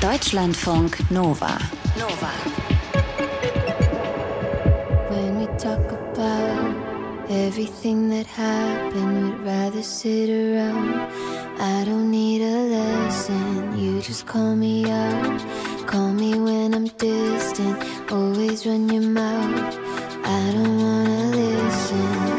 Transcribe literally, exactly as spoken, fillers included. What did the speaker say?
Deutschlandfunk Nova. Nova. When we talk about everything that happened, we'd rather sit around. I don't need a lesson, you just call me out. Call me when I'm distant, always run your mouth. I don't wanna listen.